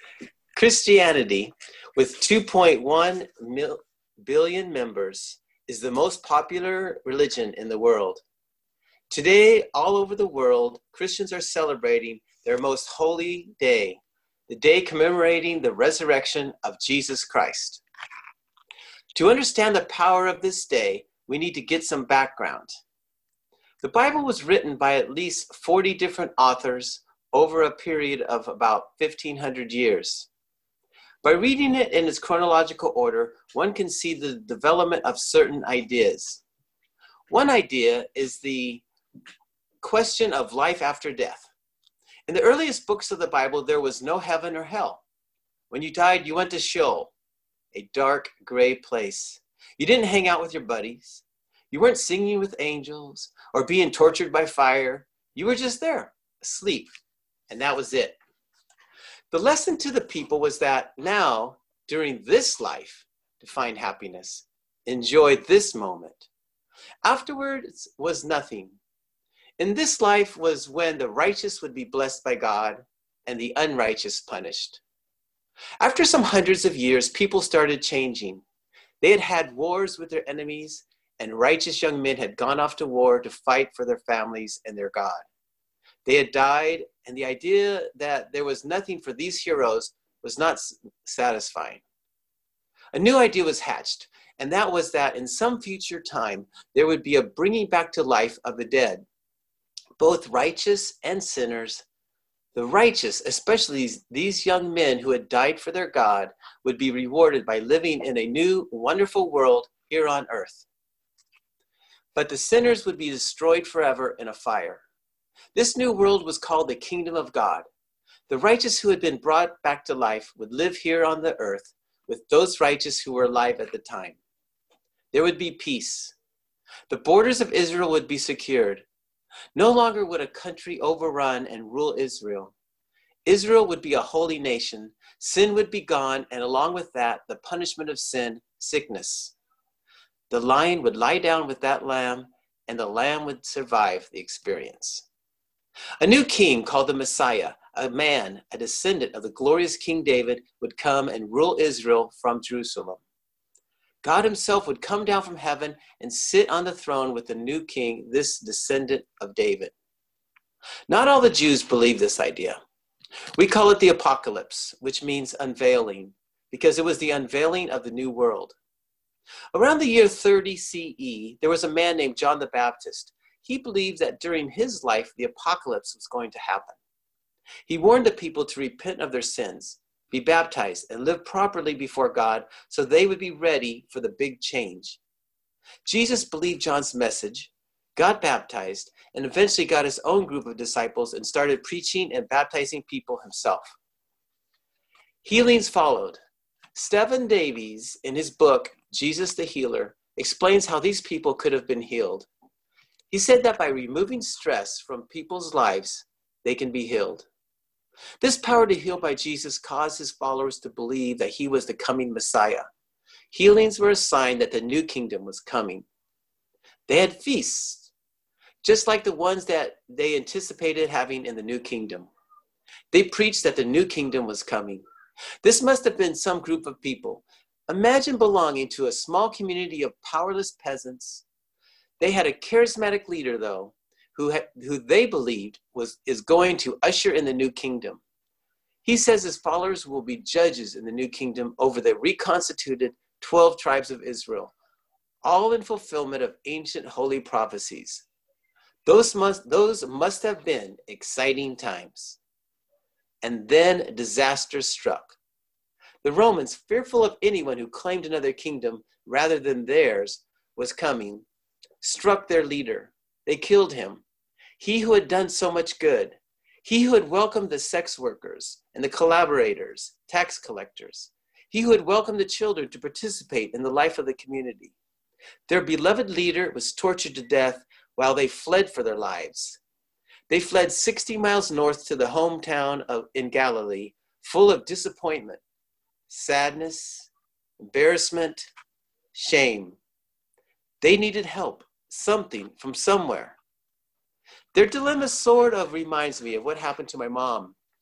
Christianity, with 2.1 billion members, is the most popular religion in the world. Today, all over the world, Christians are celebrating their most holy day, the day commemorating the resurrection of Jesus Christ. To understand the power of this day, we need to get some background. The Bible was written by at least 40 different authors over a period of about 1,500 years. By reading it in its chronological order, one can see the development of certain ideas. One idea is the question of life after death. In the earliest books of the Bible, there was no heaven or hell. When you died, you went to Sheol, a dark, gray place. You didn't hang out with your buddies. You weren't singing with angels or being tortured by fire. You were just there, asleep, and that was it. The lesson to the people was that now, during this life, to find happiness, enjoy this moment. Afterwards was nothing. In this life was when the righteous would be blessed by God and the unrighteous punished. After some hundreds of years, people started changing. They had had wars with their enemies, and righteous young men had gone off to war to fight for their families and their God. They had died, and the idea that there was nothing for these heroes was not satisfying. A new idea was hatched, and that was that in some future time, there would be a bringing back to life of the dead, both righteous and sinners. The righteous, especially these young men who had died for their God, would be rewarded by living in a new, wonderful world here on earth. But the sinners would be destroyed forever in a fire. This new world was called the kingdom of God. The righteous who had been brought back to life would live here on the earth with those righteous who were alive at the time. There would be peace. The borders of Israel would be secured. No longer would a country overrun and rule Israel. Israel would be a holy nation. Sin would be gone, and along with that, the punishment of sin, sickness. The lion would lie down with that lamb, and the lamb would survive the experience. A new king called the Messiah, a man, a descendant of the glorious King David, would come and rule Israel from Jerusalem. God himself would come down from heaven and sit on the throne with the new king, this descendant of David. Not all the Jews believed this idea. We call it the apocalypse, which means unveiling, because it was the unveiling of the new world. Around the year 30 CE, there was a man named John the Baptist. He believed that during his life, the apocalypse was going to happen. He warned the people to repent of their sins, be baptized, and live properly before God so they would be ready for the big change. Jesus believed John's message, got baptized, and eventually got his own group of disciples and started preaching and baptizing people himself. Healings followed. Stephen Davies, in his book, Jesus the Healer, explains how these people could have been healed. He said that by removing stress from people's lives, they can be healed. This power to heal by Jesus caused his followers to believe that he was the coming Messiah. Healings were a sign that the new kingdom was coming. They had feasts, just like the ones that they anticipated having in the new kingdom. They preached that the new kingdom was coming. This must have been some group of people. Imagine belonging to a small community of powerless peasants. They had a charismatic leader, though, who they believed is going to usher in the new kingdom. He says his followers will be judges in the new kingdom over the reconstituted 12 tribes of Israel, all in fulfillment of ancient holy prophecies. Those must have been exciting times. And then disaster struck. The Romans, fearful of anyone who claimed another kingdom rather than theirs was coming, struck their leader. They killed him. He who had done so much good. He who had welcomed the sex workers and the collaborators, tax collectors. He who had welcomed the children to participate in the life of the community. Their beloved leader was tortured to death while they fled for their lives. They fled 60 miles north to the hometown in Galilee, full of disappointment, sadness, embarrassment, shame. They needed help, something from somewhere. Their dilemma sort of reminds me of what happened to my mom.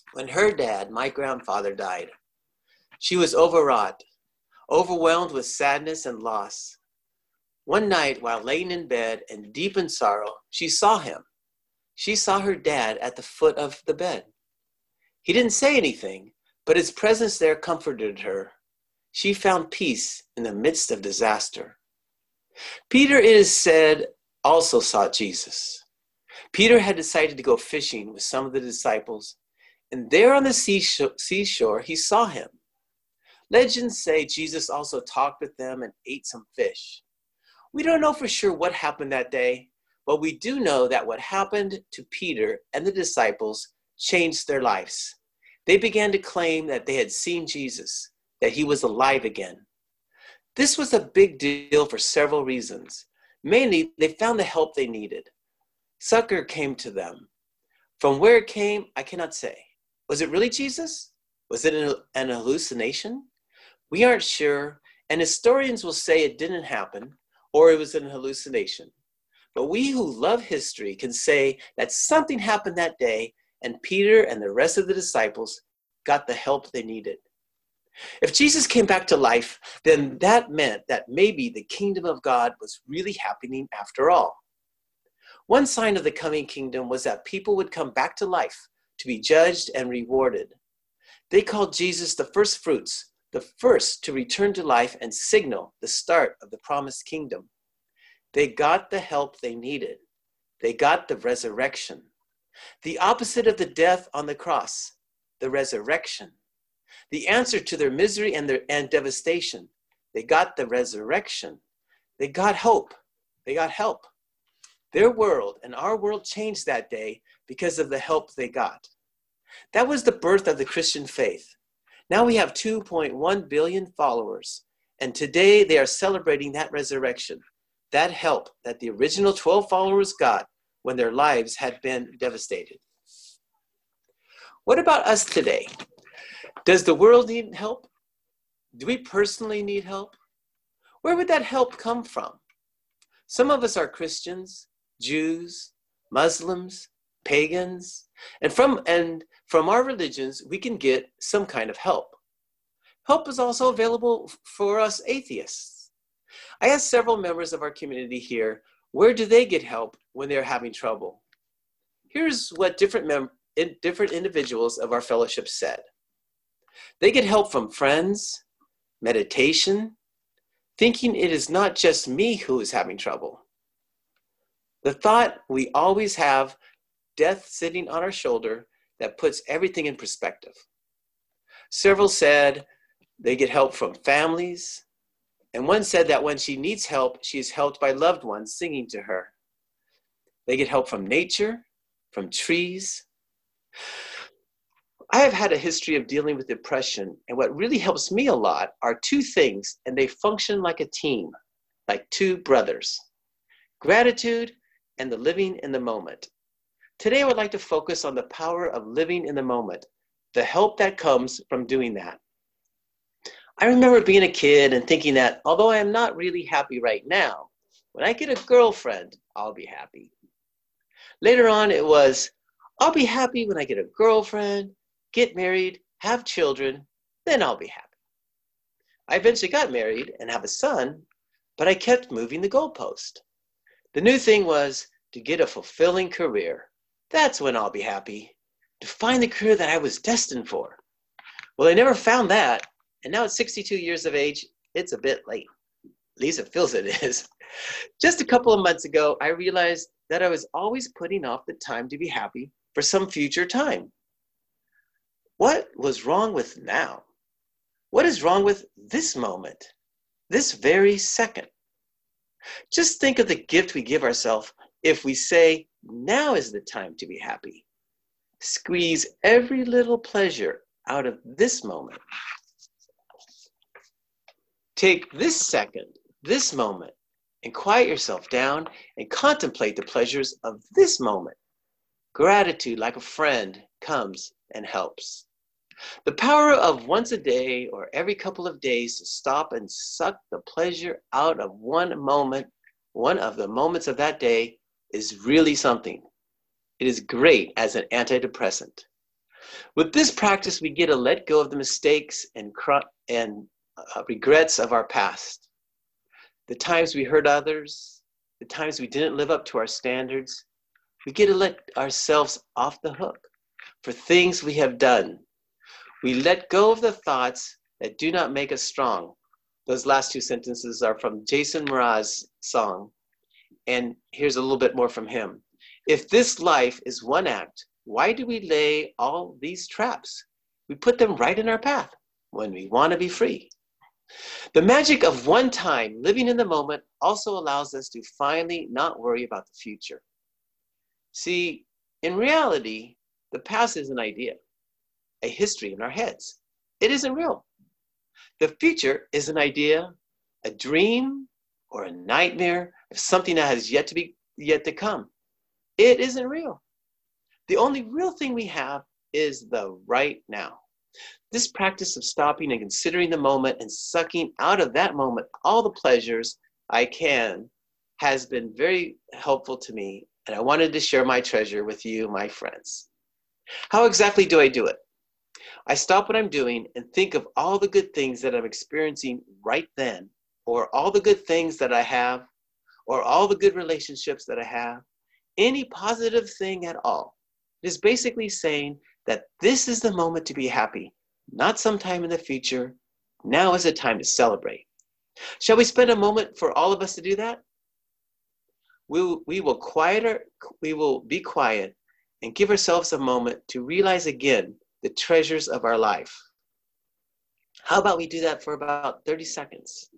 When her dad, my grandfather, died, she was overwrought, overwhelmed with sadness and loss. One night, while laying in bed and deep in sorrow, she saw him. She saw her dad at the foot of the bed. He didn't say anything, but his presence there comforted her. She found peace in the midst of disaster. Peter, it is said, also sought Jesus. Peter had decided to go fishing with some of the disciples, and there on the seashore, he saw him. Legends say Jesus also talked with them and ate some fish. We don't know for sure what happened that day, but we do know that what happened to Peter and the disciples changed their lives. They began to claim that they had seen Jesus, that he was alive again. This was a big deal for several reasons. Mainly, they found the help they needed. Succor came to them. From where it came, I cannot say. Was it really Jesus? Was it an hallucination? We aren't sure, and historians will say it didn't happen, or it was an hallucination. But we who love history can say that something happened that day, and Peter and the rest of the disciples got the help they needed. If Jesus came back to life, then that meant that maybe the kingdom of God was really happening after all. One sign of the coming kingdom was that people would come back to life to be judged and rewarded. They called Jesus the first fruits, the first to return to life and signal the start of the promised kingdom. They got the help they needed. They got the resurrection. The opposite of the death on the cross, the resurrection. The answer to their misery and devastation. They got the resurrection. They got hope. They got help. Their world and our world changed that day because of the help they got. That was the birth of the Christian faith. Now we have 2.1 billion followers, and today they are celebrating that resurrection, that help that the original 12 followers got when their lives had been devastated. What about us today? Does the world need help? Do we personally need help? Where would that help come from? Some of us are Christians, Jews, Muslims, pagans, and from our religions, we can get some kind of help. Help is also available for us atheists. I asked several members of our community here, where do they get help when they're having trouble? Here's what different individuals of our fellowship said. They get help from friends, meditation, thinking it is not just me who is having trouble. The thought we always have death sitting on our shoulder that puts everything in perspective. Several said they get help from families, and one said that when she needs help, she is helped by loved ones singing to her. They get help from nature, from trees. I have had a history of dealing with depression, and what really helps me a lot are two things, and they function like a team, like two brothers: gratitude and the living in the moment. Today, I would like to focus on the power of living in the moment, the help that comes from doing that. I remember being a kid and thinking that although I am not really happy right now, when I get a girlfriend, I'll be happy. Later on, it was, I'll be happy when I get a girlfriend, get married, have children, then I'll be happy. I eventually got married and have a son, but I kept moving the goalpost. The new thing was to get a fulfilling career. That's when I'll be happy. To find the career that I was destined for. Well, I never found that, and now at 62 years of age, it's a bit late. At least it feels it is. Just a couple of months ago, I realized that I was always putting off the time to be happy for some future time. What was wrong with now? What is wrong with this moment, this very second? Just think of the gift we give ourselves if we say, now is the time to be happy. Squeeze every little pleasure out of this moment. Take this second, this moment, and quiet yourself down and contemplate the pleasures of this moment. Gratitude, like a friend, comes and helps. The power of once a day or every couple of days to stop and suck the pleasure out of one moment, one of the moments of that day, is really something. It is great as an antidepressant. With this practice, we get to let go of the mistakes and regrets of our past. The times we hurt others, the times we didn't live up to our standards. We get to let ourselves off the hook for things we have done. We let go of the thoughts that do not make us strong. Those last two sentences are from Jason Mraz's song. And here's a little bit more from him. If this life is one act, why do we lay all these traps? We put them right in our path when we want to be free. The magic of one time living in the moment also allows us to finally not worry about the future. See, in reality, the past is an idea, a history in our heads. It isn't real. The future is an idea, a dream, or a nightmare of something that has yet to come. It isn't real. The only real thing we have is the right now. This practice of stopping and considering the moment and sucking out of that moment all the pleasures I can has been very helpful to me, and I wanted to share my treasure with you, my friends. How exactly do I do it? I stop what I'm doing and think of all the good things that I'm experiencing right then, or all the good things that I have, or all the good relationships that I have, any positive thing at all. It is basically saying that this is the moment to be happy, not sometime in the future. Now is the time to celebrate. Shall we spend a moment for all of us to do that? We will be quiet and give ourselves a moment to realize again the treasures of our life. How about we do that for about 30 seconds?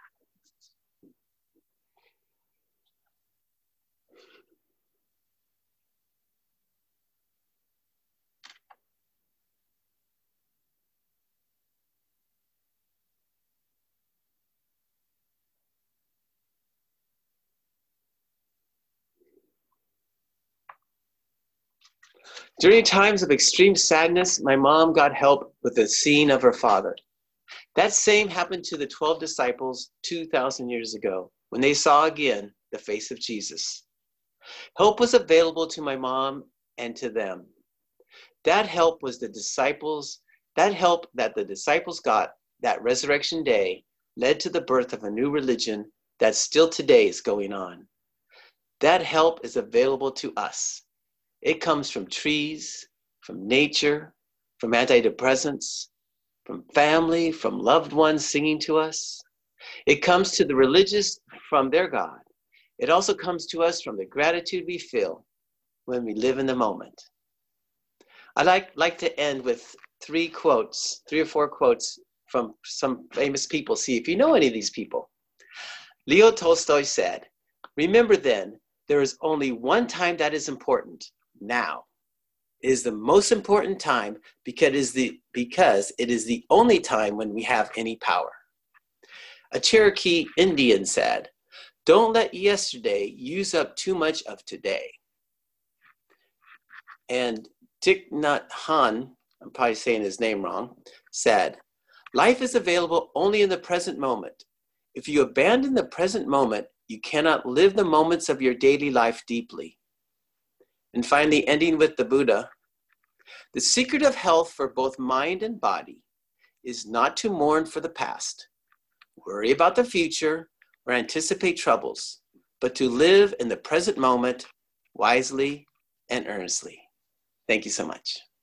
During times of extreme sadness, my mom got help with the seeing of her father. That same happened to the 12 disciples 2,000 years ago when they saw again the face of Jesus. Help was available to my mom and to them. That help was that help that the disciples got that resurrection day led to the birth of a new religion that still today is going on. That help is available to us. It comes from trees, from nature, from antidepressants, from family, from loved ones singing to us. It comes to the religious from their God. It also comes to us from the gratitude we feel when we live in the moment. I'd like to end with three or four quotes from some famous people. See if you know any of these people. Leo Tolstoy said, "Remember then, there is only one time that is important. Now. It is the most important time because it is the only time when we have any power." A Cherokee Indian said, "Don't let yesterday use up too much of today." And Thich Nhat Hanh, I'm probably saying his name wrong, said, "Life is available only in the present moment. If you abandon the present moment, you cannot live the moments of your daily life deeply." And finally, ending with the Buddha, "The secret of health for both mind and body is not to mourn for the past, worry about the future, or anticipate troubles, but to live in the present moment wisely and earnestly." Thank you so much.